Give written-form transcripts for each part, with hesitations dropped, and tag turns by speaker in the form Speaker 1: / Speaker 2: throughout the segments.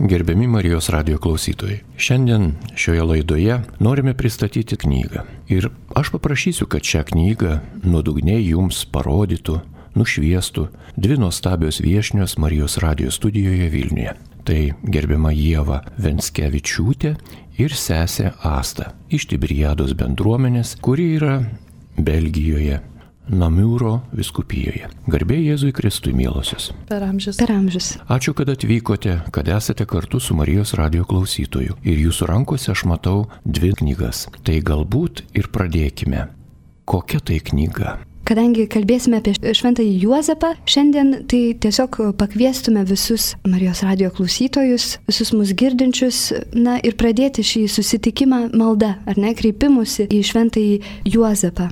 Speaker 1: Gerbiami Marijos radijo klausytojai, šiandien šioje laidoje norime pristatyti knygą. Ir aš paprašysiu, kad šią knygą nuodugniai jums parodytų, nušviestų dvi nuostabios viešnios Marijos radijo studijoje Vilniuje. Tai gerbiama Ieva Venckevičiūtė ir sesė Asta iš Tiberiados bendruomenės, kuri yra Belgijoje, Namiūro vyskupijoje. Garbė Jėzui Kristui, mielosios.
Speaker 2: Per amžius.
Speaker 1: Ačiū, kad atvykote, kad esate kartu su Marijos radijo klausytoju. Ir jūsų rankose aš matau dvi knygas. Tai galbūt ir pradėkime. Kokia tai knyga?
Speaker 3: Kadangi kalbėsime apie šventąjį Juozapą, šiandien tai tiesiog pakviestume visus Marijos radijo klausytojus, visus mus girdinčius, ir pradėti šį susitikimą malda, kreipimusi į šventąjį Juozapą.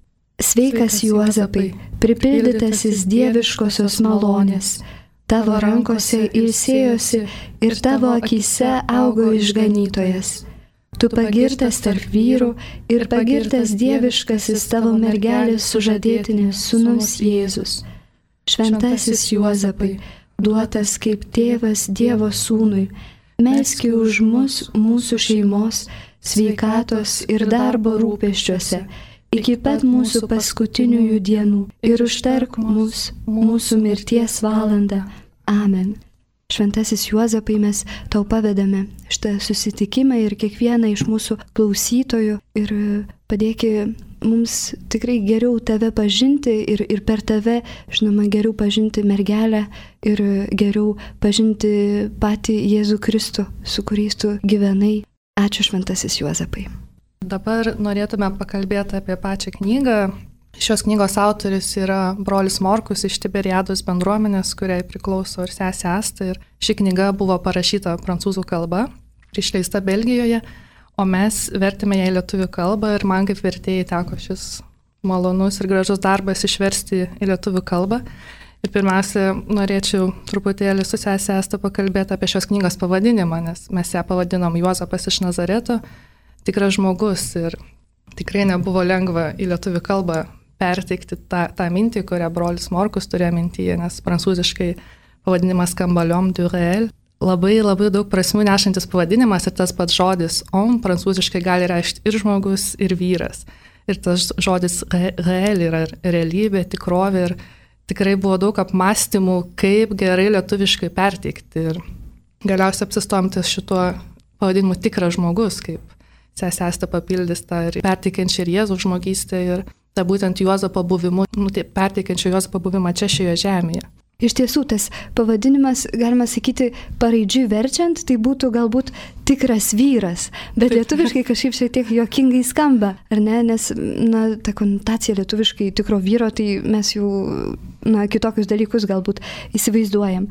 Speaker 3: Sveikas Juozapai, pripildytasis dieviškosios malonės, tavo rankose ilsėjosi ir tavo akyse augo išganytojas. Tu pagirtas tarp vyrų ir pagirtas dieviškasis tavo mergelės sužadėtinės sūnus Jėzus. Šventasis Juozapai, duotas kaip tėvas Dievo sūnui, melski už mus, mūsų šeimos, sveikatos ir darbo rūpesčiuose, iki pat mūsų paskutiniųjų dienų ir užtark mus mūsų mirties valandą. Amen. Šventasis Juozapai, mes tau pavedame šitą susitikimą ir kiekvieną iš mūsų klausytojų ir padėki mums tikrai geriau tave pažinti ir per tave, žinoma, geriau pažinti mergelę ir geriau pažinti patį Jėzų Kristų, su kuriais tu gyvenai. Ačiū, šventasis Juozapai.
Speaker 2: Dabar norėtume pakalbėti apie pačią knygą. Šios knygos autoris yra brolis Morkus iš Tiberiados bendruomenės, kuriai priklauso ir sesė Asta. Ir ši knyga buvo parašyta prancūzų kalba, išleista Belgijoje, o mes vertėme ją į lietuvių kalbą ir man kaip vertėjai teko šis malonus ir gražus darbas išversti į lietuvių kalbą. Ir pirmiausia, norėčiau truputėlį su sesė Asta pakalbėti apie šios knygos pavadinimą, nes mes ją pavadinom Juozapas iš Nazareto. Tikras žmogus ir tikrai nebuvo lengva į lietuvių kalbą perteikti tą mintį, kurią brolis Morkus turėjo mintyje, nes prancūziškai pavadinimas skamba L'homme du réel. Labai daug prasmių nešantis pavadinimas ir tas pats žodis homme prancūziškai gali reikšti ir žmogus, ir vyras. Ir tas žodis réel yra realybė, tikrovė ir tikrai buvo daug apmąstymų, kaip gerai lietuviškai perteikti. Ir galiausiai apsistojom ties šituo pavadinimu tikras žmogus, kaip sesė Asta papildys tą ir perteikiančią ir Jėzaus žmogystę ir tą būtent Juozapo buvimu, perteikiančią Juozapo buvimą čia šioje žemėje.
Speaker 3: Iš tiesų, tas pavadinimas, galima sakyti, paraidžiui verčiant, tai būtų galbūt tikras vyras, bet lietuviškai kažkaip šiek tiek juokingai skamba, ar ne? Nes, ta konotacija lietuviškai tikro vyro, tai mes jau, kitokius dalykus galbūt įsivaizduojam.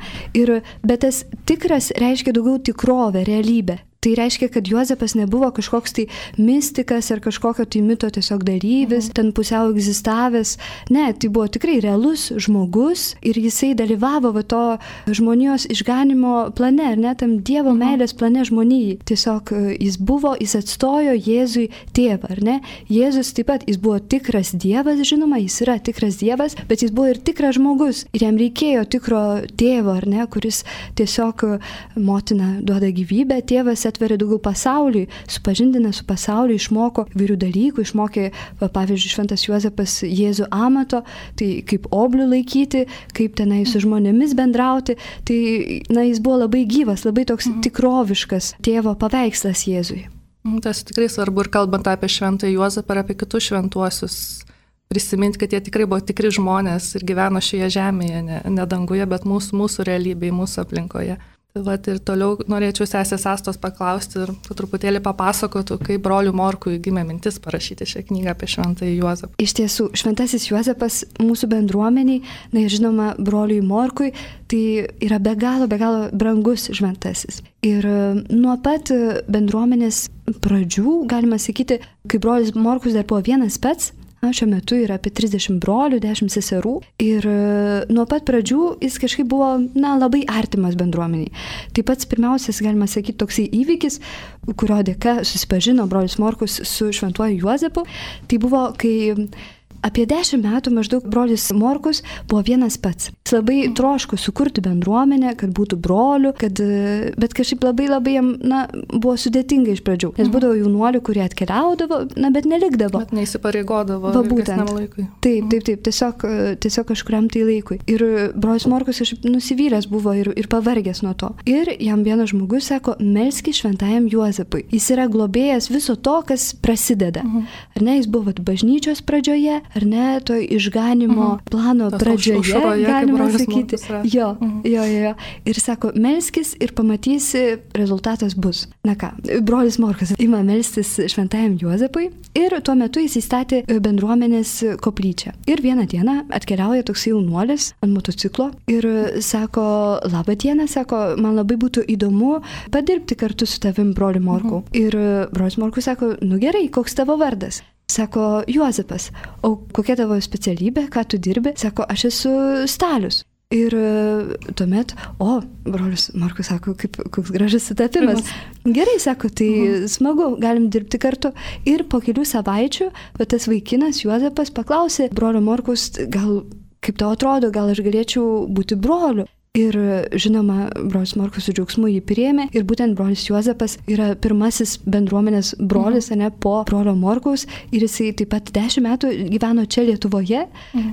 Speaker 3: Bet tas tikras reiškia daugiau tikrovę, realybę. Tai reiškia, kad Juozapas nebuvo kažkoks tai mistikas ar kažkokio tai mito tiesiog dalyvis, ten pusiau egzistavęs. Ne, tai buvo tikrai realus žmogus ir jisai dalyvavo to žmonijos išganimo plane, ar ne, tam Dievo meilės plane žmonijai. Tiesiog jis atstojo Jėzui tėvą, ar ne? Jėzus taip pat, jis buvo tikras Dievas, žinoma, jis yra tikras Dievas, bet jis buvo ir tikras žmogus. Ir jam reikėjo tikro tėvo, ar ne, kuris tiesiog motina duoda gyvybę, tėvas atveria daugiau pasauliui, supažindina su pasauliu, išmoko įvairių dalykų, išmokė, pavyzdžiui, šventas Juozapas Jėzų amato, tai kaip oblių laikyti, kaip tenai su žmonėmis bendrauti, tai jis buvo labai gyvas, labai toks tikroviškas tėvo paveikslas Jėzui.
Speaker 2: Tas tikrai svarbu ir kalbant apie šventąjį Juozapą ir apie kitus šventuosius, prisiminti, kad jie tikrai buvo tikri žmonės ir gyveno šioje žemėje, ne danguje, bet mūsų realybėje, mūsų aplinkoje. Ir toliau norėčiau sesės Astos paklausti ir truputėlį papasakotų, kaip broliui Morkui gimė mintis parašyti šią knygą apie šventąjį Juozapą.
Speaker 3: Iš tiesų, šventasis Juozapas mūsų bendruomeniai, ir žinoma, broliui Morkui, tai yra be galo brangus šventasis. Ir nuo pat bendruomenės pradžių, galima sakyti, kai brolis Morkus dar buvo vienas pats, šiuo metu yra apie 30 brolių, 10 seserų ir nuo pat pradžių jis kažkaip buvo labai artimas bendruomeniai. Taip pat pirmiausias, galima sakyti, toksai įvykis, kurio dėka susipažino brolis Morkus su šventuoju Juozapu, tai buvo, kai apie 10 metų maždaug brolis Morkus buvo vienas pats. Jis labai troško sukurti bendruomenę, kad būtų brolių, bet kažkaip labai jam, buvo sudėtinga iš pradžių. Nes būdavo jaunuolių, kurie atkeliaudavo, bet nelikdavo.
Speaker 2: Bet neįsipareigodavo
Speaker 3: ilgesniam
Speaker 2: laikui.
Speaker 3: Taip, tiesiog kažkuriam tai laikui. Ir brolis Morkus kažkaip nusivylęs buvo ir pavargęs nuo to. Ir jam vienas žmogus sako, melskis šventajam Juozapui. Jis yra globėjas viso to, kas prasideda. Ar ne, jis buvo bažnyčios pradžioje, ar ne, to išganimo plano pradžioje, galima sakyti. Jo. Ir sako, melskis ir pamatysi, rezultatas bus. Na ką, brolis Morkus ima melstis šventajam Juozapui ir tuo metu jis įstatė bendruomenės koplyčią. Ir vieną dieną atkeliauja toks jaunuolis ant motociklo ir sako, labą dieną, sako, man labai būtų įdomu padirbti kartu su tavim, broli Morkau. Ir brolis Morkus sako, gerai, koks tavo vardas? Sako, Juozapas. O kokia tavo specialybė, ką tu dirbi? Sako, aš esu stalius. Ir tuomet, brolis Morkus sako, koks gražus sutapimas. Gerai, sako, tai smagu, galim dirbti kartu. Ir po kelių savaičių tas vaikinas Juozapas paklausė brolio Morkus, gal kaip tau atrodo, gal aš galėčiau būti broliu. Ir žinoma, brolis Morkus su džiaugsmu jį priėmė ir būtent brolis Juozapas yra pirmasis bendruomenės brolis, po brolio Morkaus, ir jisai taip pat 10 metų gyveno čia Lietuvoje.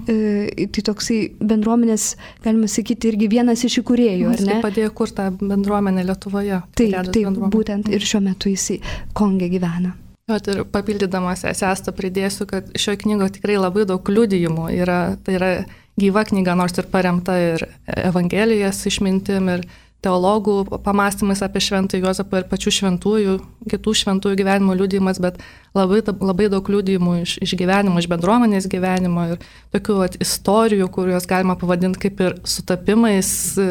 Speaker 3: Tai toksai bendruomenės, galima sakyti, irgi vienas iš įkūrėjų, ar ne?
Speaker 2: Jis padėjo kurti tą bendruomenę Lietuvoje.
Speaker 3: Taip, būtent ir šiuo metu jisai Konge gyvena.
Speaker 2: Ir papildydamas Sestą pridėsiu, kad šioje knygoje tikrai labai daug liudijimų yra, tai yra gyva knyga, nors ir paremta ir Evangelijas išmintim, ir teologų pamastymais apie šventąjį Juozapą ir pačių šventųjų, kitų šventųjų gyvenimo liudijimas, bet labai daug liudijimų iš gyvenimo, iš bendruomenės gyvenimo ir tokių istorijų, kuriuos galima pavadinti kaip ir sutapimais,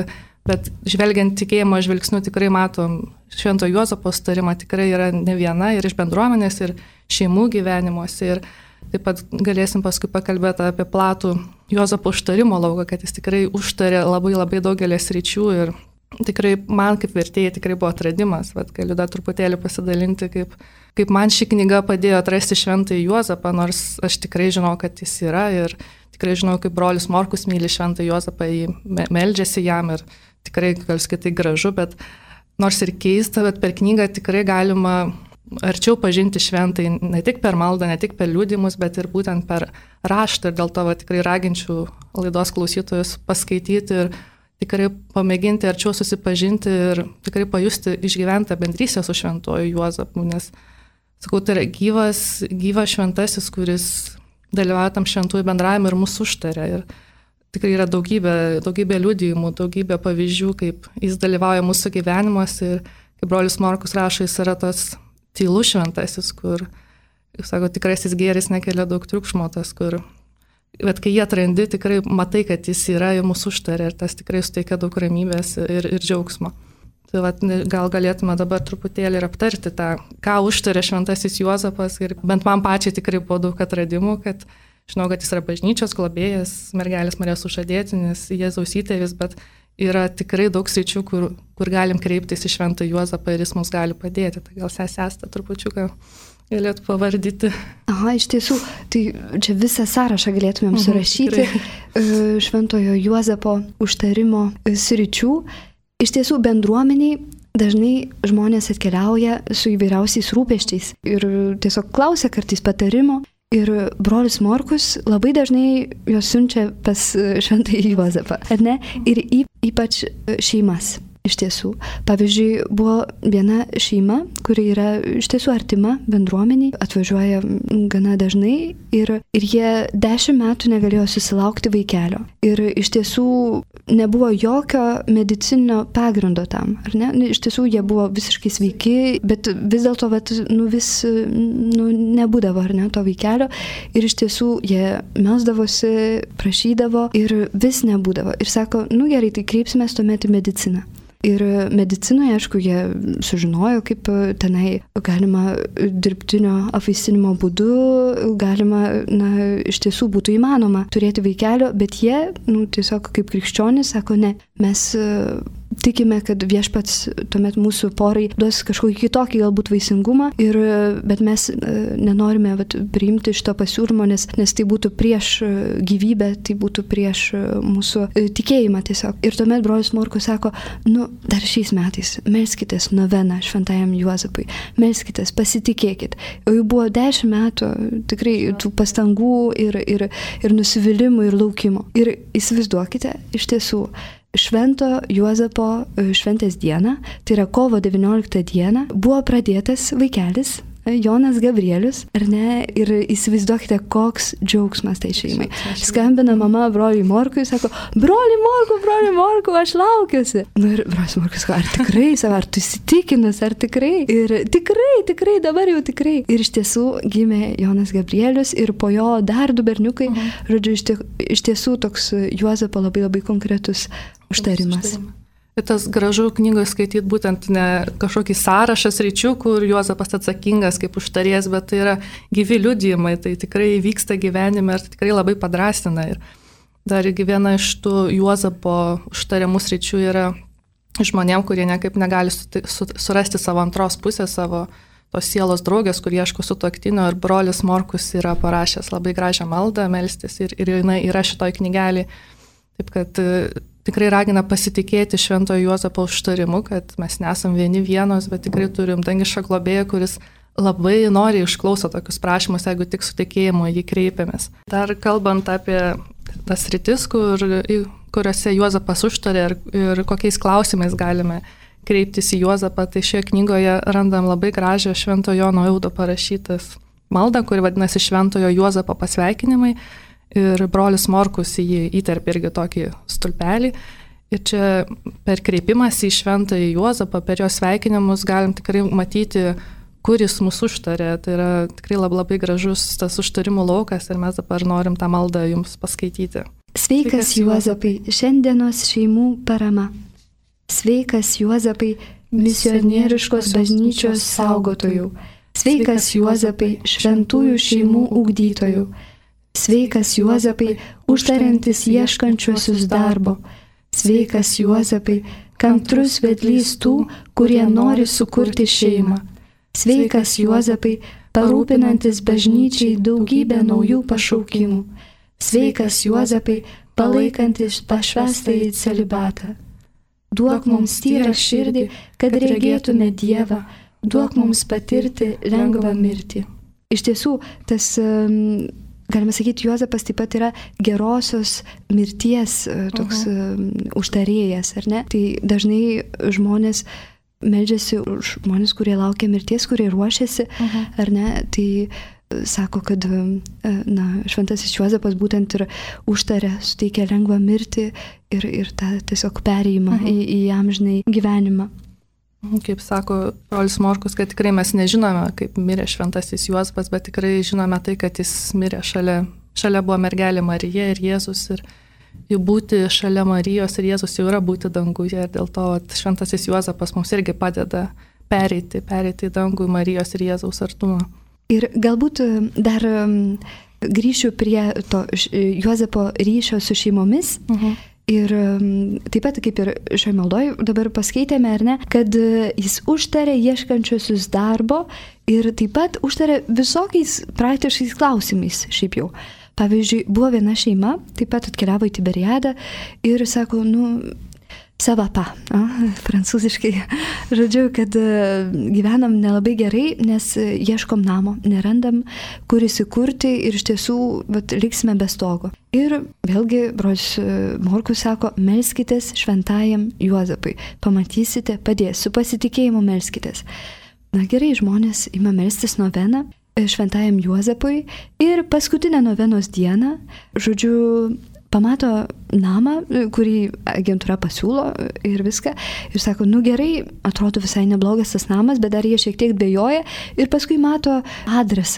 Speaker 2: bet žvelgiant tikėjimo žvilgsniu tikrai matom švento Juozapo sutarimą tikrai yra ne viena ir iš bendruomenės, ir šeimų gyvenimuose. Ir taip pat galėsim paskui pakalbėti apie platų Juozapo užtarimo lauką, kad jis tikrai užtarė labai daugelės ryčių ir tikrai man kaip vertėjai tikrai buvo atradimas. Galiu dar truputėlį pasidalinti, kaip man ši knyga padėjo atrasti šventąjį Juozapą, nors aš tikrai žinau, kad jis yra ir tikrai žinau, kaip brolis Morkus myli šventąjį Juozapą, meldžiasi jam ir tikrai gal skaitai gražu, bet nors ir keista, bet per knygą tikrai galima arčiau pažinti šventai ne tik per maldą, ne tik per liudijimus, bet ir būtent per raštą. Ir dėl to tikrai raginčiau laidos klausytojus paskaityti ir tikrai pamėginti arčiau susipažinti ir tikrai pajusti išgyventą bendrystę su šventuoju Juozapu, nes, sakau, tai yra gyvas šventasis, kuris dalyvauja tam šventųjų bendravime ir mūsų užtarė. Ir tikrai yra daugybė liudijimų, daugybė pavyzdžių, kaip jis dalyvauja mūsų gyvenimuose ir kaip brolis Morkus rašo, jis yra tas tylus šventasis, kur, sako, tikrasis gėris nekelia daug triukšmo, tas, kur, bet kai jie atrandi, tikrai matai, kad jis yra ir mūsų užtarė ir tas tikrai suteikia daug ramybės ir džiaugsmo. Tai gal galėtume dabar truputėlį ir aptarti tą, ką užtarė šventasis Juozapas ir bent man pačiai tikrai buvo daug atradimų, kad žinau, kad jis yra bažnyčios globėjas, mergelės Marijos sužadėtinis, Jėzaus įtėvis, bet yra tikrai daug sričių, kur galim kreiptis į šventą Juozapą ir jis mums gali padėti. Tai gal Sestą trupučiuką galėtų pavardyti.
Speaker 3: Iš tiesų, tai čia visą sąrašą galėtumėm surašyti šventojo Juozapo užtarimo sričių. Iš tiesų, bendruomeniai dažnai žmonės atkeliauja su įvairiausiais rūpesčiais ir tiesiog klausia kartais patarimo. Ir brolis Morkus labai dažnai juos siunčia pas šventąjį Juozapą, ar ne? Ir ypač šeimas. Iš tiesų. Pavyzdžiui, buvo viena šeima, kuri yra iš tiesų artima bendruomeniai, atvažiuoja gana dažnai ir jie 10 metų negalėjo susilaukti vaikelio. Ir iš tiesų nebuvo jokio medicininio pagrindo tam, ar ne? Iš tiesų jie buvo visiškai sveiki, bet vis dėlto nebūdavo, ar ne, to vaikelio. Ir iš tiesų jie melsdavosi, prašydavo ir vis nebūdavo. Ir sako, gerai, tai kreipsimės tuomet į mediciną. Ir medicinoje, aišku, jie sužinojo, kaip tenai galima dirbtinio apvaisinimo būdu, galima, iš tiesų būtų įmanoma turėti vaikelio, bet jie, tiesiog kaip krikščionys, sako, ne, mes tikime, kad Viešpats tuomet mūsų porai duos kažkokį kitokį galbūt vaisingumą, bet mes nenorime priimti šito pasiūlymo, nes tai būtų prieš gyvybę, tai būtų prieš mūsų tikėjimą tiesiog. Ir tuomet brolis Morkus sako, dar šiais metais melskitės noveną šventajam Juozapui, melskitės, pasitikėkit. O jau buvo 10 metų tikrai tų pastangų ir nusivylimų ir laukimo. Ir įsivaizduokite, iš tiesų, Švento Juozapo šventės dieną, tai yra kovo 19 dieną, buvo pradėtas vaikelis Jonas Gabrielius, ar ne? Ir įsivaizduokite, koks džiaugsmas tai šeimai. Skambina mama broliui Morkui, sako, broliui Morku, aš laukiuosi. Ir brolis Morkus sako, ar tu įsitikinus, ar tikrai? Ir tikrai, dabar jau tikrai. Ir iš tiesų gimė Jonas Gabrielius ir po jo dar 2 berniukai. Žodžiu, iš tiesų toks Juozapo labai labai konkretus užtarimas.
Speaker 2: Ir tas gražu knygoje skaityti būtent ne kažkokį sąrašą sričių, kur Juozapas atsakingas kaip užtarėjas, bet tai yra gyvi liudijimai, tai tikrai vyksta gyvenime ir tikrai labai padrastina. Ir dar viena iš tų Juozapo užtariamų sričių yra žmonėm, kurie niekaip negali surasti savo antros pusės, savo tos sielos draugės, kur ieško sutuoktinio, ir brolis Morkus yra parašęs labai gražią maldą melstis ir jinai yra šitoj knygelį. Taip kad tikrai ragina pasitikėti Šventojo Juozapo užtarimu, kad mes nesam vieni vienos, bet tikrai turim dangišką globėją, kuris labai nori išklauso tokius prašymus, jeigu tik su tikėjimu jį kreipiamės. Dar kalbant apie tas sritis, kuriuose Juozapas užtarė ir kokiais klausimais galime kreiptis į Juozapą, tai šioje knygoje randam labai gražią Šventojo Jono Eudo parašytas maldą, kuri vadinasi Šventojo Juozapo pasveikinimai. Ir brolis Morkus jį įterpė irgi tokį stulpelį. Ir čia per kreipimas į Šventąjį Juozapą, per jo sveikinimus galim tikrai matyti, kur jis mūsų užtarė. Tai yra tikrai labai gražus tas užtarimų laukas ir mes dabar norim tą maldą jums paskaityti.
Speaker 3: Sveikas Juozapai, šiandienos šeimų parama. Sveikas Juozapai, misionieriškos bažnyčios saugotojų. Sveikas Juozapai, šventųjų šeimų ugdytojų. Sveikas Juozapai, užtariantis ieškančiuosius darbo. Sveikas Juozapai, kantrus vedlys tų, kurie nori sukurti šeimą. Sveikas Juozapai, parūpinantis bažnyčiai daugybę naujų pašaukimų. Sveikas Juozapai, palaikantis pašvęstąjį celibatą. Duok mums tyrą širdį, kad regėtume Dievą, duok mums patirti lengvą mirtį. Iš tiesų, tas galima sakyti, Juozapas taip pat yra gerosios mirties toks užtarėjas, ar ne? Tai dažnai žmonės meldžiasi už žmonės, kurie laukia mirties, kurie ruošiasi, ar ne? Tai sako, kad šventasis Juozapas būtent ir užtarė, suteikia lengvą mirtį ir tą tiesiog perėjimą į amžinai gyvenimą.
Speaker 2: Kaip sako brolis Morkus, kad tikrai mes nežinome, kaip mirė šventasis Juozapas, bet tikrai žinome tai, kad jis mirė šalia buvo mergelė Marija ir Jėzus, ir jau būti šalia Marijos ir Jėzus jau yra būti danguje, ir dėl to šventasis Juozapas mums irgi padeda pereiti į dangų Marijos ir Jėzaus artumą.
Speaker 3: Ir galbūt dar grįšiu prie to Juozapo ryšio su šeimomis. Ir taip pat, kaip ir šioje maldoje dabar paskaitėme, ar ne, kad jis užtarė ieškančiuosius darbo ir taip pat užtarė visokiais praktiškais klausimais šiaip jau. Pavyzdžiui, buvo viena šeima, taip pat atkeliavo į Tiberiadą ir sako, savapa, prancūziškai, žodžiu, kad gyvenam nelabai gerai, nes ieškom namo, nerandam, kur įsikurti ir iš tiesų liksime be stogo. Ir vėlgi brolis Morkus sako, melskitės šventajam Juozapui, pamatysite, padės, su pasitikėjimu melskitės. Na gerai, žmonės ima melstis noveną šventajam Juozapui ir paskutinę novenos dieną, žodžiu, pamato namą, kurį agentūra pasiūlo ir viską. Ir sako, gerai, atrodo visai neblogas tas namas, bet dar jie šiek tiek dvejoja. Ir paskui mato adresą.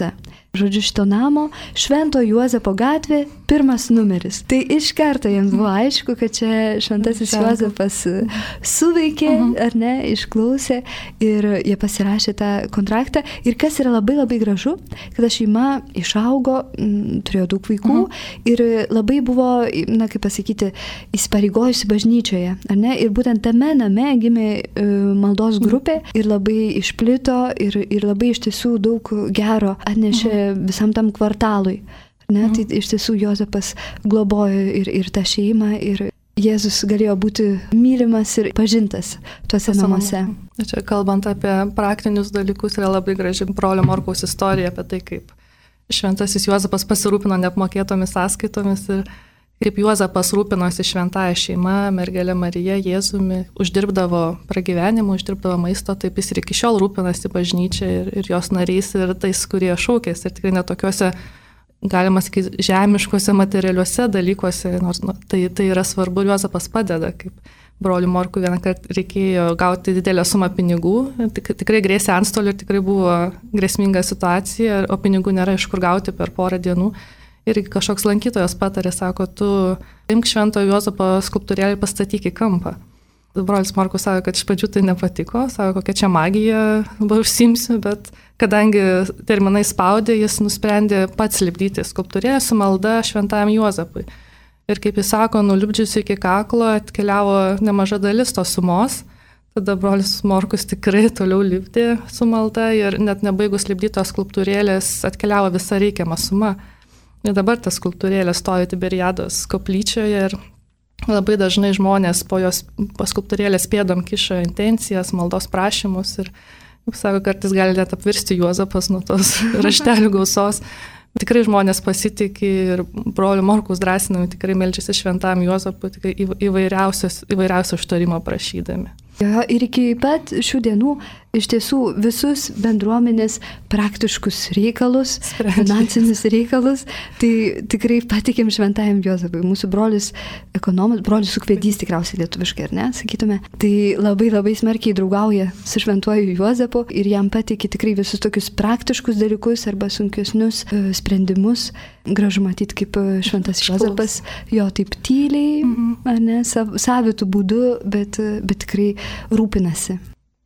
Speaker 3: žodžiu, šito namo, Švento Juozapo gatvė, 1 numeris. Tai iš karto jiems buvo aišku, kad čia šventasis Juozapas suveikė, ar ne, išklausė ir jie pasirašė tą kontraktą. Ir kas yra labai labai gražu, kad šeima išaugo, turėjo daug vaikų ir labai buvo, na kaip pasakyti, įsipareigojusi bažnyčioje, ar ne? Ir būtent tame name gimė maldos grupė ir labai išplito ir labai iš tiesų daug gero atnešė visam tam kvartalui. Ne? Tai iš tiesų Juozapas globojo ir tą šeimą ir Jėzus galėjo būti mylimas ir pažintas tuose namuose.
Speaker 2: Čia kalbant apie praktinius dalykus, yra labai graži brolio Morkaus istorija apie tai, kaip šventasis Juozapas pasirūpino neapmokėtomis sąskaitomis ir kaip Juozapas rūpinosi šventąją šeimą, mergelė Marija, Jėzumi, uždirbdavo pragyvenimą, uždirbdavo maisto, taip jis ir iki šiol rūpinasi bažnyčia ir jos nariais ir tais, kurie šaukės. Ir tikrai netokiuose, galima sakyti, žemiškuose, materialiuose dalykuose, nors tai yra svarbu, Juozapas padeda, kaip broliui Morkui vieną kartą reikėjo gauti didelę sumą pinigų, tikrai grėsė antstolių ir tikrai buvo grėsminga situacija, o pinigų nėra iš kur gauti per porą dienų. Ir kažkoks lankytojas patarė, sako, tu imk Švento Juozapo skulptūrėlį, pastatyk į kampą. Brolis Morkus sako, kad iš pradžių tai nepatiko, sako, kokia čia magija užsiimsiu, bet kadangi terminai spaudė, jis nusprendė pats lipdyti skulptūrėlę su malda Šventajam Juozapui. Ir kaip jis sako, nulipdžiusi iki kaklo atkeliavo nemaža dalis tos sumos. Tada brolis Morkus tikrai toliau lipdė su malda ir net nebaigus lipdytos skulptūrėlės atkeliavo visa reikiama suma. Ir dabar tas skulptūrėlė stovi Tiberiados koplyčioje ir labai dažnai žmonės po skulptūrėlės pėdom kiša intencijas, maldos prašymus ir, kaip sako, kartais gali net apvirsti Juozapas nuo tos raštelių gausos. Tikrai žmonės pasitikė ir brolio Morkaus drąsinami tikrai meldžiasi Šventam Juozapui, tikrai įvairiausio užtarimo prašydami.
Speaker 3: Jo, ir iki pat šių dienų iš tiesų visus bendruomenės praktiškus reikalus, finansinius reikalus, tai tikrai patikėm Šventajam Juozapui. Mūsų brolis ekonomas, brolis Sukvedys tikriausiai lietuviškai, ar ne, sakytume, tai labai labai smarkiai draugauja su Šventuoju Juozapu ir jam patikė tikrai visus tokius praktiškus dalykus arba sunkesnius sprendimus. Gražu matyti, kaip Šventas Juozapas jo taip tyliai, ar ne, savitų būdu, bet tikrai rūpinasi.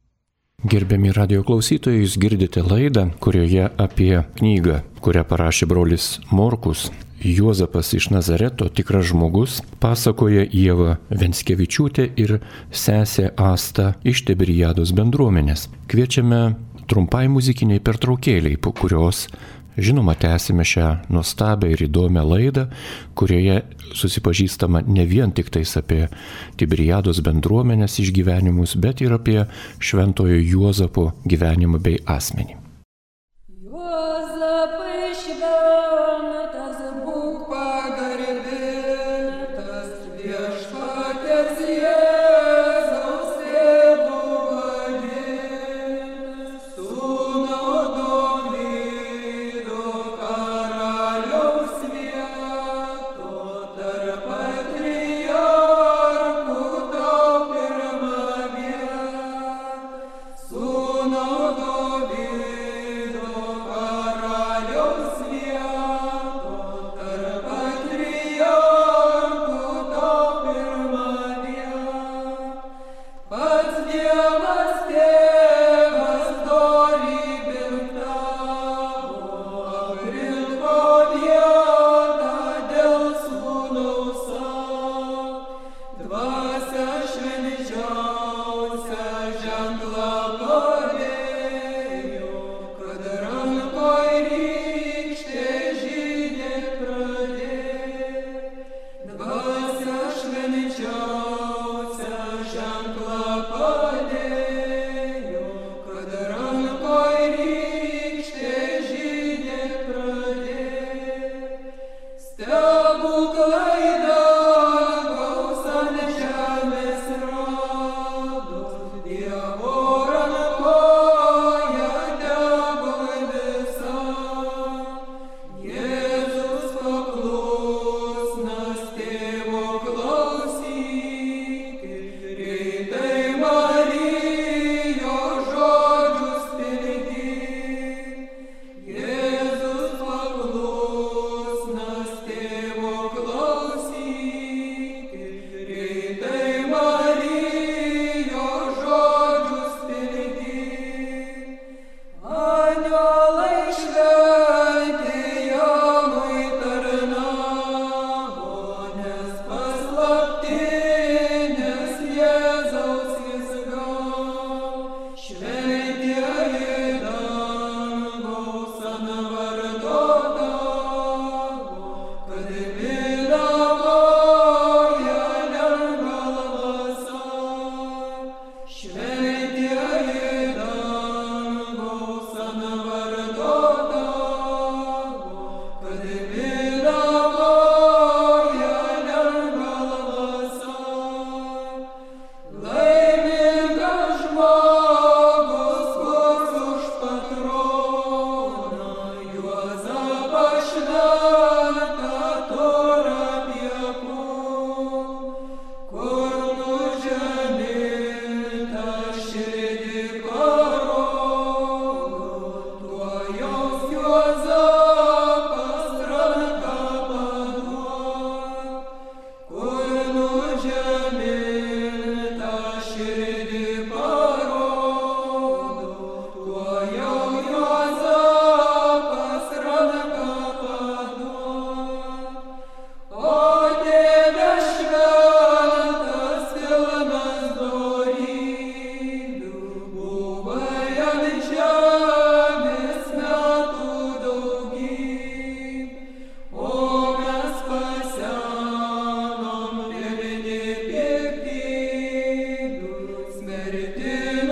Speaker 1: Gerbiami radio klausytojai, jūs girdite laidą, kurioje apie knygą, kurią parašė brolis Morkus, Juozapas iš Nazareto, tikras žmogus, pasakoja Ieva Venckevičiūtė ir sesė Asta iš Tiberiados bendruomenės. Kviečiame trumpai muzikiniai pertraukėliai, po kurios žinoma, tęsime šią nuostabią ir įdomią laidą, kurioje susipažįstama ne vien tik tais apie Tiberiados bendruomenės išgyvenimus, bet ir apie Šventojo Juozapo gyvenimą bei asmenį.
Speaker 4: Juozapai šventas, būk pagarbintas, viešpaties Jėzaus tėvo vadintas, sūnau Dovydo karaliaus vieto, tarp patriarchų tau pirma vieta, sūnau Dovydo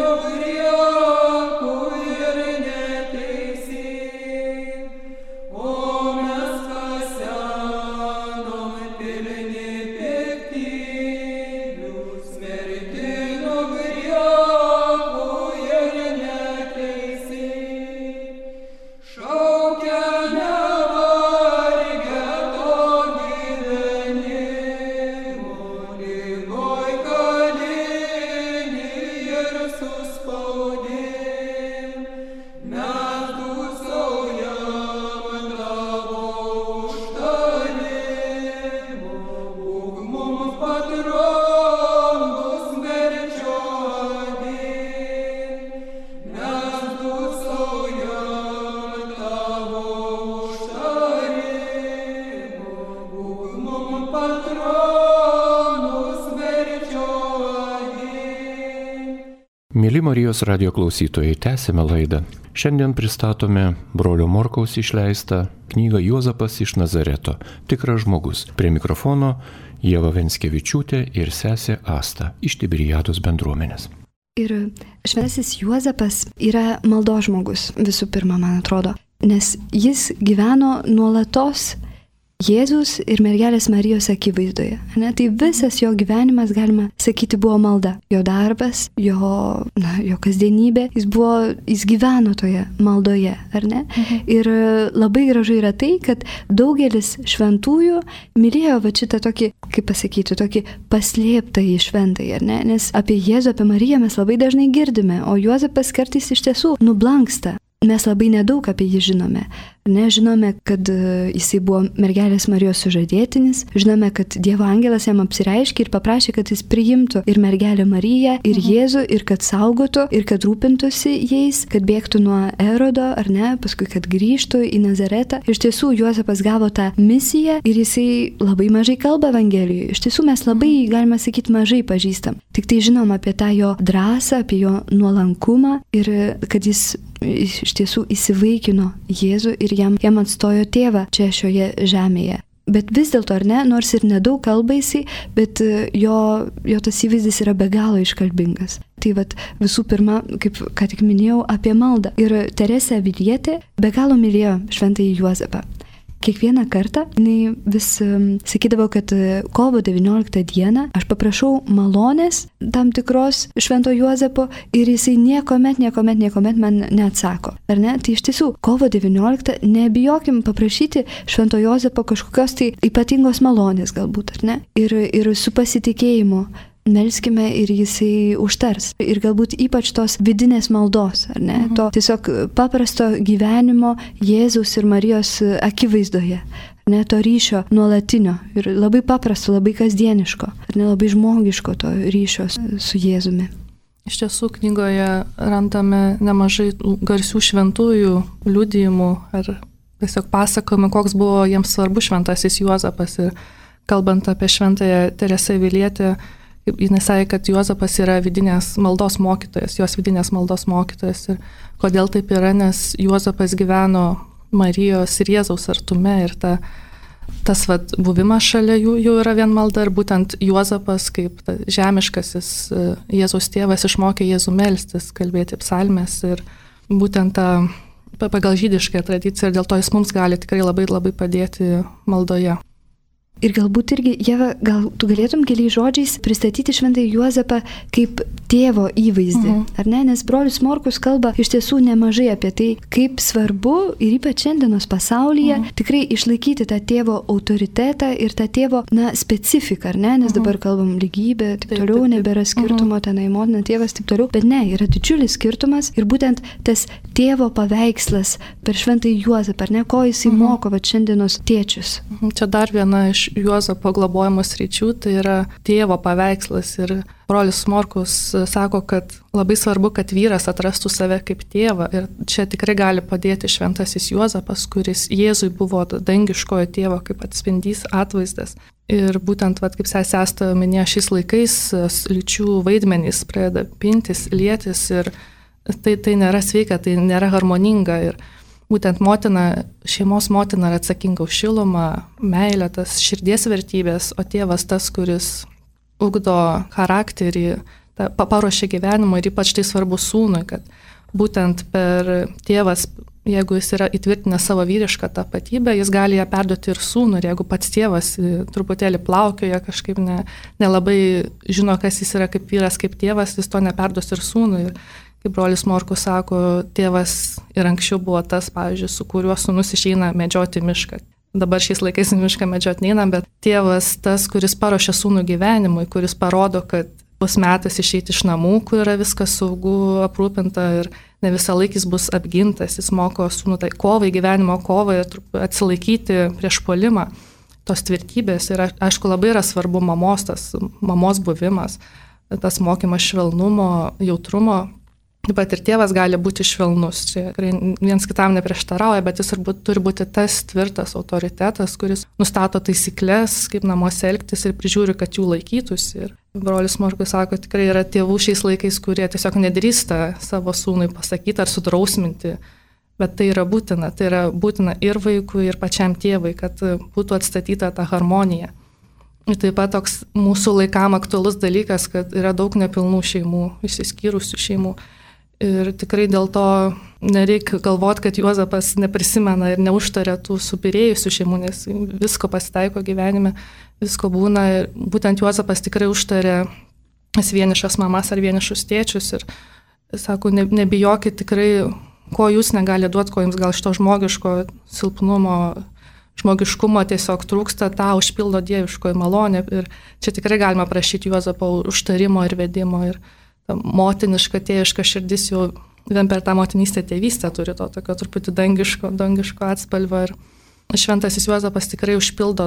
Speaker 1: Mėly Marijos radio klausytojai, tęsime laidą. Šiandien pristatome brolio Morkaus išleistą knygą Juozapas iš Nazareto. Tikras žmogus. Prie mikrofono Ieva Venskevičiūtė ir sesė Asta iš Tiberiados bendruomenės.
Speaker 3: Ir šventasis Juozapas yra maldos žmogus, visų pirma, man atrodo, nes jis gyveno nuolatos Jėzus ir mergelės Marijos akivaizdoje. Ne? Tai visas jo gyvenimas, galima sakyti, buvo malda. Jo darbas, jo kasdienybė, jis gyveno toje maldoje, ar ne? Ir labai gražu yra tai, kad daugelis šventųjų mylėjo va šitą tokį, kaip pasakyti, tokį paslėptą į šventąjį, ar ne? Nes apie Jėzų, apie Mariją mes labai dažnai girdime, o Juozapas kartais iš tiesų nublanksta. Mes labai nedaug apie jį žinome. Žinome, kad jisai buvo mergelės Marijos sužadėtinis, žinome, kad Dievo angelas jam apsireiškė ir paprašė, kad jis priimtų ir mergelę Mariją, ir Jėzų, ir kad saugotų, ir kad rūpintųsi jais, kad bėgtų nuo Erodo, ar ne, paskui kad grįžtų į Nazaretą. Iš tiesų, Juozapas gavo tą misiją ir jisai labai mažai kalba Evangelijoje. Iš tiesų, mes labai, galima sakyti, mažai pažįstam. Tik tai žinom apie tą jo drąsą, apie jo nuolankumą ir kad jis iš tiesų įsivaikino Jėzų ir jam atstojo tėvą čia šioje žemėje. Bet vis dėlto, ar ne, nors ir nedaug kalba jisai, bet jo tas įvaizdis yra be galo iškalbingas. Tai vat visų pirma, kaip ką tik minėjau, apie maldą. Ir Teresė Avilietė be galo mylėjo šventąjį Juozapą. Kiekvieną kartą jinai vis sakydavo, kad kovo 19 dieną aš paprašau malonės tam tikros švento Juozapo ir jisai niekuomet man neatsako. Ar ne? Tai iš tiesų, kovo 19 nebijokim paprašyti švento Juozapo kažkokios tai ypatingos malonės galbūt, ar ne? Ir su pasitikėjimu melskime ir jisai užtars. Ir galbūt ypač tos vidinės maldos, ar ne? To tiesiog paprasto gyvenimo Jėzaus ir Marijos akivaizdoje. Ne, to ryšio nuolatinio ir labai paprasto, labai kasdieniško, ar ne, labai žmogiško to ryšio su Jėzumi.
Speaker 2: Iš tiesų, knygoje randame nemažai garsių šventųjų liudijimų ar tiesiog pasakojimų, koks buvo jiems svarbu šventasis Juozapas. Ir kalbant apie šventąją Teresę Avilietę, jinai sakė, kad Juozapas yra vidinės maldos mokytojas, jos vidinės maldos mokytojas. Ir kodėl taip yra, nes Juozapas gyveno Marijos ir Jėzaus artume ir tas buvimas šalia jų jau yra vien malda. Ir būtent Juozapas, kaip žemiškasis Jėzaus tėvas, išmokė Jėzų melstis, kalbėti psalmes ir būtent pagal žydišką tradiciją. Ir dėl to jis mums gali tikrai labai, labai padėti maldoje.
Speaker 3: Ir galbūt irgi, Ieva, gal tu galėtum keliais žodžiais pristatyti šventąjį Juozapą kaip tėvo įvaizdį, ar ne? Nes brolis Morkus kalba iš tiesų nemažai apie tai, kaip svarbu ir ypač šiandienos pasaulyje tikrai išlaikyti tą tėvo autoritetą ir tą tėvo, specifiką, ar ne? Nes dabar kalbam lygybę, taip toliau, nebėra skirtumo, tenai motina, tėvas, taip toliau, bet ne, yra didžiulis skirtumas ir būtent tas tėvo paveikslas per šventąjį Juozapą, ar ne? Ko jisai moko šiandienos tėčius.
Speaker 2: Čia dar viena iš Juozapo globojimo sričių, tai yra tėvo paveikslas. Ir brolis Morkus sako, kad labai svarbu, kad vyras atrastų save kaip tėvą. Ir čia tikrai gali padėti šventasis Juozapas, kuris Jėzui buvo dangiškojo tėvo kaip atspindys, atvaizdas. Ir būtent, kaip sesė Asta minėjo, šiais laikais lyčių vaidmenys pradeda pintis, lietis ir tai nėra sveika, tai nėra harmoninga. Ir būtent motina, šeimos motina yra atsakinga už šilumą, meilę, tas širdies vertybės, o tėvas tas, kuris ugdo charakterį, paruošia gyvenimą ir ypač tai svarbu sūnui, kad būtent per tėvas, jeigu jis yra įtvirtinęs savo vyrišką tapatybę, jis gali ją perduoti ir sūnui. Ir jeigu pats tėvas truputėlį plaukioja, kažkaip nelabai žino, kas jis yra kaip vyras, kaip tėvas, jis to neperduos ir sūnui. Ir kaip brolis Morkus sako, tėvas ir anksčiau buvo tas, pavyzdžiui, su kuriuo sūnus išeina medžioti mišką. Dabar šiais laikais mišką medžioti neinam, bet tėvas tas, kuris paruošia sūnų gyvenimui, kuris parodo, kad bus metas išeiti iš namų, kur yra viskas saugu, aprūpinta ir ne visą laiką jis bus apgintas, jis moko sūnų tai kovai, gyvenimo kovai, atsilaikyti prieš puolimą, tos tvirtybės. Ir aišku, labai yra svarbu mamos buvimas, tas mokymas švelnumo, jautrumo. Taip pat ir tėvas gali būti švelnus, čia viens kitam neprieštarauja, bet jis turi būti tas tvirtas autoritetas, kuris nustato taisyklės, kaip namuose elgtis ir prižiūri, kad jų laikytųsi. Ir brolis Morkus sako, tikrai yra tėvų šiais laikais, kurie tiesiog nedrįsta savo sūnui pasakyti ar sudrausminti, bet tai yra būtina ir vaikui, ir pačiam tėvui, kad būtų atstatyta ta harmonija. Ir taip pat toks mūsų laikam aktualus dalykas, kad yra daug nepilnų šeimų, išsiskyrusių šeimų. Ir tikrai dėl to nereikia galvoti, kad Juozapas neprisimena ir neužtaria tų subyrėjusių šeimų, nes visko pasitaiko gyvenime, visko būna. Ir būtent Juozapas tikrai užtarė vienišas mamas ar vienišus tėčius ir sako, nebijokit tikrai, ko jūs negali duoti, ko jums gal šito žmogiško silpnumo, žmogiškumo tiesiog trūksta, tą užpildo dieviškoji malonė. Ir čia tikrai galima prašyti Juozapo užtarimo ir vedimo. Ir motiniška, tėviška širdis jau vien per tą motinystę tėvystę turi to tokio truputį dangiško atspalvio. Ir šventasis Juozapas tikrai užpildo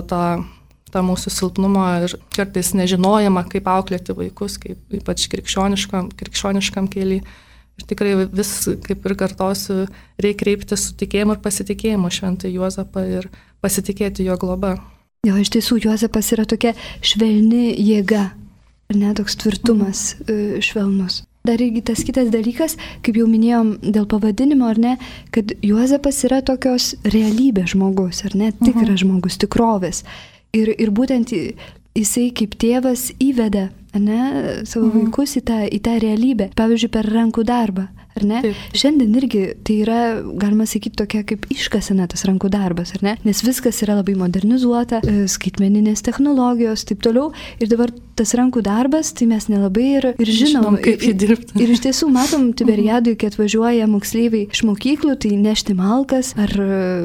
Speaker 2: tą mūsų silpnumą ir kartais nežinojimą, kaip auklėti vaikus, kaip ypač krikščioniškam kely. Ir tikrai vis, kaip ir kartosiu, reikia kreiptis su tikėjimu ir pasitikėjimu šventąjį Juozapą ir pasitikėti jo globa.
Speaker 3: Jo, iš tiesų, Juozapas yra tokia švelni jėga. Ar ne, toks tvirtumas švelnus. Dar irgi tas kitas dalykas, kaip jau minėjom dėl pavadinimo, ar ne, kad Juozapas yra tokios realybės žmogus, ar ne, tikras žmogus, tikrovės. Ir būtent jisai kaip tėvas įveda, ar ne, savo vaikus į tą realybę, pavyzdžiui, per rankų darbą. Ar ne? Taip. Šiandien irgi tai yra, galima sakyti, tokia kaip iškasena tas rankų darbas, ar ne? Nes viskas yra labai modernizuota, skaitmeninės technologijos, taip toliau. Ir dabar tas rankų darbas, tai mes nelabai ir žinom,
Speaker 2: kaip jį dirbti.
Speaker 3: Ir iš tiesų matom Tiberiadui, kai atvažiuoja moksleiviai iš mokyklų, tai nešti malkas ar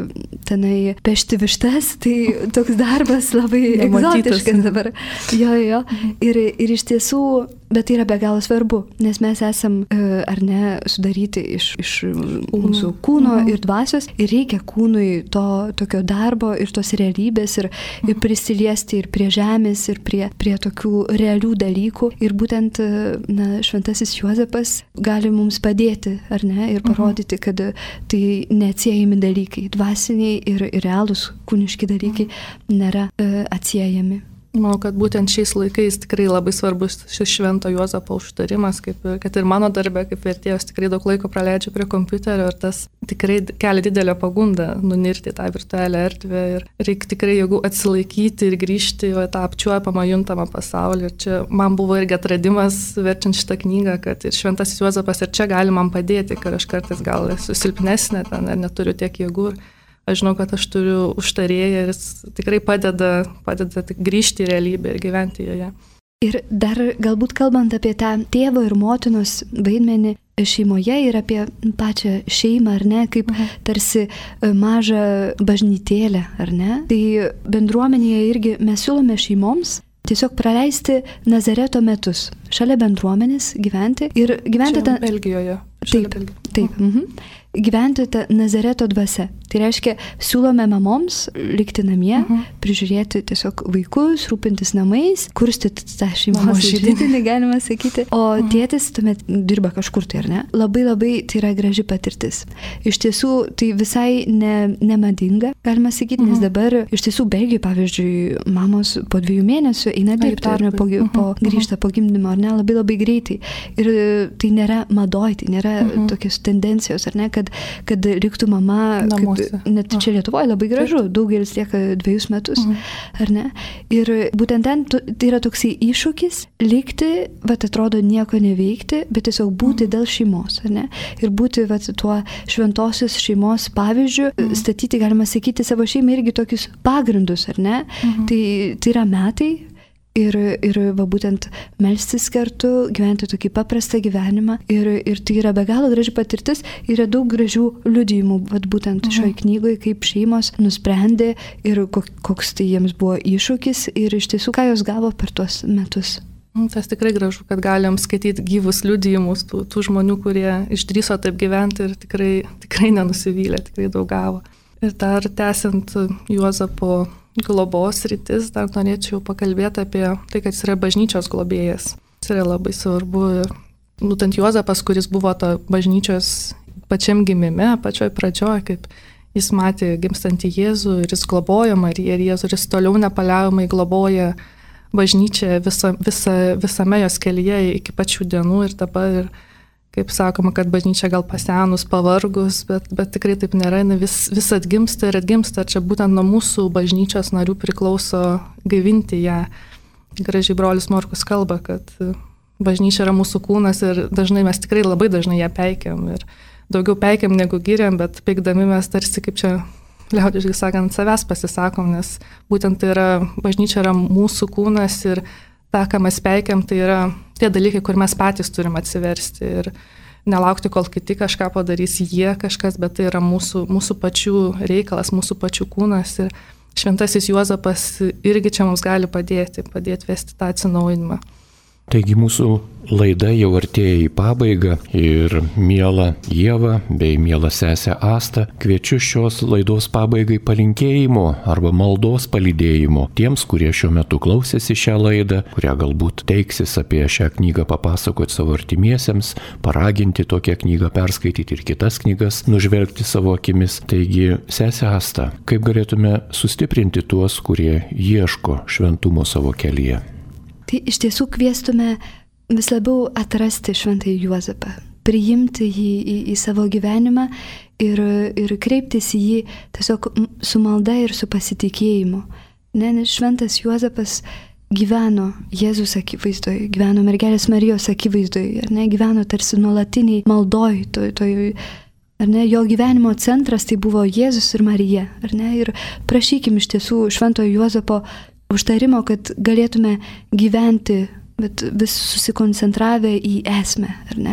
Speaker 3: tenai pešti vištas, tai toks darbas labai egzotiškas dabar. Jo. Ir iš tiesų, bet tai yra be galo svarbu, nes mes esam, ar ne, sudaryti iš mūsų kūno ir dvasios ir reikia kūnui to tokio darbo ir tos realybės ir prisiliesti ir prie žemės ir prie tokių realių dalykų ir būtent šventasis Juozapas gali mums padėti, ar ne, ir parodyti, kad tai neatsiejami dalykai, dvasiniai ir realūs kūniški dalykai nėra atsiejami.
Speaker 2: Manau, kad būtent šiais laikais tikrai labai svarbus šis švento Juozapo užtarimas, kad ir mano darbė, kaip vertėjos, tikrai daug laiko praleidžiu prie kompiuterio ir tas tikrai kelia didelę pagundą nunirti tą virtualią erdvę ir reikia tikrai jėgų atsilaikyti ir grįžti į tą apčiuopamą juntamą pasaulį. Ir čia man buvo irgi atradimas, verčiant šitą knygą, kad ir šventasis Juozapas ir čia gali man padėti, kad aš kartais gal esu silpnesnė ten ir neturiu tiek jėgų. Aš žinau, kad aš turiu užtarėją ir jis tikrai padeda grįžti į realybę ir gyventi joje.
Speaker 3: Ir dar galbūt kalbant apie tą tėvo ir motinos vaidmenį šeimoje ir apie pačią šeimą, ar ne, kaip tarsi mažą bažnytėlę, ar ne, tai bendruomenėje irgi mes siūlome šeimoms tiesiog praleisti Nazareto metus, šalia bendruomenės gyventi ir gyventi
Speaker 2: tą Belgijoje.
Speaker 3: Taip. Gyventi tą Nazareto dvasia. Tai reiškia, siūlome mamoms likti namie, prižiūrėti tiesiog vaikus, rūpintis namais, kurstyti tą šeimos židinį, galima sakyti. O tėtis tuomet dirba kažkur tai, ar ne? Labai tai yra graži patirtis. Iš tiesų, tai visai nemadinga, galima sakyti, nes dabar iš tiesų Belgijoje, pavyzdžiui, mamos po 2 mėnesių eina dirbti, ar ne, grįžta po gimdymo, ar ne, labai greitai. Ir tai nėra madoj, tai nėra tokios tokios tendencijos, ar ne, kad liktų mama, net čia Lietuvoje labai gražu, daugelis lieka 2 metus, ar ne. Ir būtent ten tai yra toksai iššūkis likti, atrodo nieko neveikti, bet tiesiog būti dėl šeimos, ar ne. Ir būti tuo šventosios šeimos pavyzdžiu, statyti, galima sakyti, savo šeimai irgi tokius pagrindus, ar ne. Tai yra metai. Ir būtent melstis kartu, gyventi tokį paprastą gyvenimą. Ir tai yra be galo graži patirtis. Yra daug gražių liudijimų, būtent šioje knygoje, kaip šeimos nusprendė ir koks tai jiems buvo iššūkis ir iš tiesų, ką jos gavo per tuos metus.
Speaker 2: Tas tikrai gražu, kad galim skaityti gyvus liudijimus tų žmonių, kurie išdrįso taip gyventi ir tikrai nenusivylė, tikrai daug gavo. Ir dar tęsiant Juozapo globos rytis, dar norėčiau pakalbėti apie tai, kad jis yra bažnyčios globėjas. Tai yra labai svarbu. Ir būtent Juozapas, kuris buvo to bažnyčios pačiam gimime, pačioj pradžioj, kaip jis matė gimstantį Jėzų ir jis globojo Mariją ir Jėzų, ir jis toliau nepaliaujamai globoja bažnyčią visame jos kelyje iki pačių dienų ir dabar. Ir kaip sakoma, kad bažnyčia gal pasenus, pavargus, bet tikrai taip nėra, vis atgimsta ir atgimsta. Čia būtent nuo mūsų bažnyčios narių priklauso gaivinti ją. Gražiai brolis Morkus kalba, kad bažnyčia yra mūsų kūnas ir mes tikrai labai dažnai ją peikiam. Ir daugiau peikiam negu giriam, bet peikdami mes tarsi, kaip čia liaudiškai sakant, savęs pasisakom, nes būtent tai yra, bažnyčia yra mūsų kūnas ir tą, ką mes peikiam, tai yra tie dalykai, kur mes patys turim atsiversti ir nelaukti, kol kiti kažką padarys, jie kažkas, bet tai yra mūsų pačių reikalas, mūsų pačių kūnas ir šventasis Juozapas irgi čia mums gali padėti vesti tą atsinaujinimą.
Speaker 1: Taigi mūsų laida jau artėja į pabaigą ir mielą Ievą bei mielą sesę Astą kviečiu šios laidos pabaigai palinkėjimo arba maldos palydėjimo tiems, kurie šiuo metu klausėsi šią laidą, kurie galbūt teiksis apie šią knygą papasakoti savo artimiesiems, paraginti tokią knygą perskaityti ir kitas knygas nužvelgti savo akimis. Taigi, sesė Asta, kaip galėtume sustiprinti tuos, kurie ieško šventumo savo kelyje?
Speaker 3: Tai iš tiesų kviestume vis labiau atrasti šventąjį Juozapą, priimti jį į savo gyvenimą ir kreiptis į jį tiesiog su malda ir su pasitikėjimu. Nes šventas Juozapas gyveno Jėzus akivaizdoje, gyveno mergelės Marijos akivaizdoje, gyveno tarsi nuolatiniai maldoj, jo gyvenimo centras tai buvo Jėzus ir Marija, ir prašykim iš tiesų šventojo Juozapo užtarimo, kad galėtume gyventi, bet vis susikoncentravę į esmę,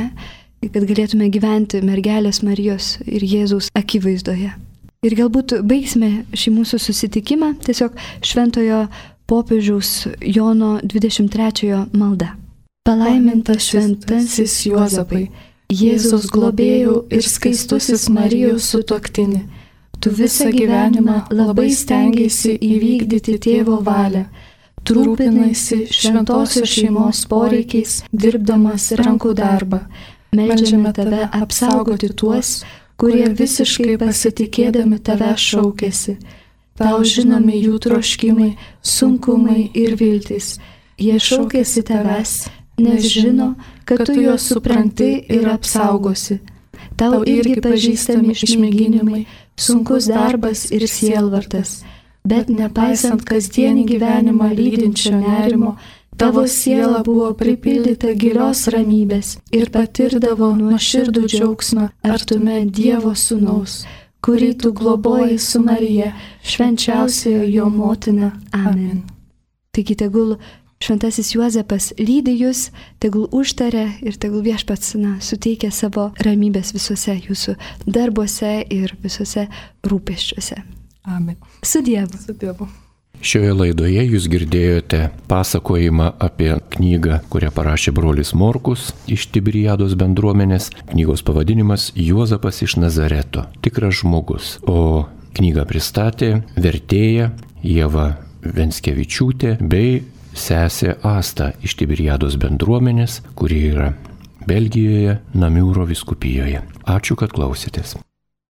Speaker 3: kad galėtume gyventi mergelės Marijos ir Jėzaus akivaizdoje. Ir galbūt baigsime šį mūsų susitikimą tiesiog šventojo popiežiaus Jono 23 malda. Palaimintas šventasis Juozapai, Jėzaus globėjau ir skaistusis Marijos sutuoktini. Tu visą gyvenimą labai stengiasi įvykdyti tėvo valią, trūpinaisi šventosios šeimos poreikiais, dirbdamas rankų darbą. Meldžiame tave apsaugoti tuos, kurie visiškai pasitikėdami tave šaukėsi. Tau žinomi jų troškimai, sunkumai ir viltys. Jie šaukėsi tavęs, nes žino, kad tu juos supranti ir apsaugosi. Tau irgi pažįstami išmėginimai, sunkus darbas ir sielvartas, bet nepaisant kasdienį gyvenimą lydinčio nerimo, tavo siela buvo pripildyta gilios ramybės ir patirdavo nuoširdų džiaugsmą artume Dievo Sūnaus, kurį tu globoji su Marija, švenčiausiojo jo motina. Amen. Taigi tegul šventasis Juozapas lydi jūs, tegul užtaria ir tegul viešpats suteikia savo ramybės visuose jūsų darbuose ir visuose rūpesčiuose.
Speaker 2: Amen.
Speaker 3: Su Dievu.
Speaker 2: Su Dievu.
Speaker 1: Šioje laidoje jūs girdėjote pasakojimą apie knygą, kurią parašė brolis Morkus iš Tiberiados bendruomenės. Knygos pavadinimas Juozapas iš Nazareto. Tikras žmogus. O knygą pristatė vertėja Ieva Venskevičiūtė bei sesė Asta iš Tiberiados bendruomenės, kuri yra Belgijoje, Namiūro vyskupijoje. Ačiū, kad klausėtės.